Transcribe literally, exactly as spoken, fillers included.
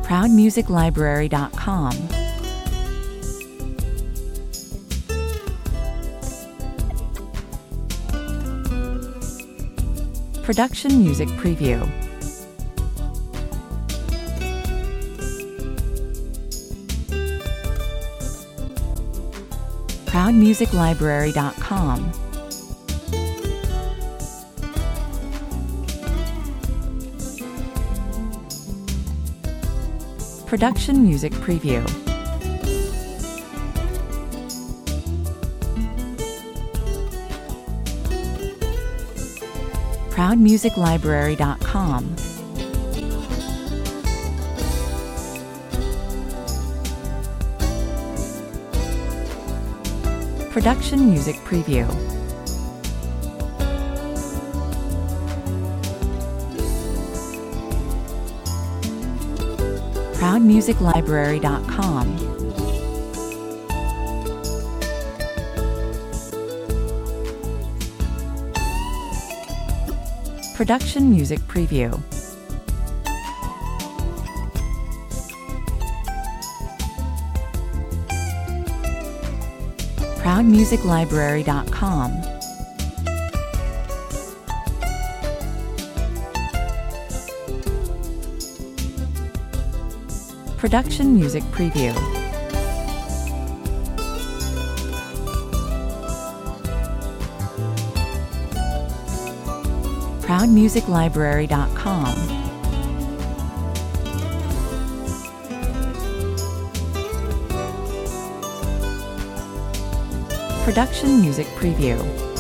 proud music library dot com, Production Music Preview, proud music library dot com, Production Music Preview, proud music library dot com, Production Music Preview, proud music library dot com, Production Music Preview, proud music library dot com, Production Music Preview, proud music library dot com, Production Music Preview.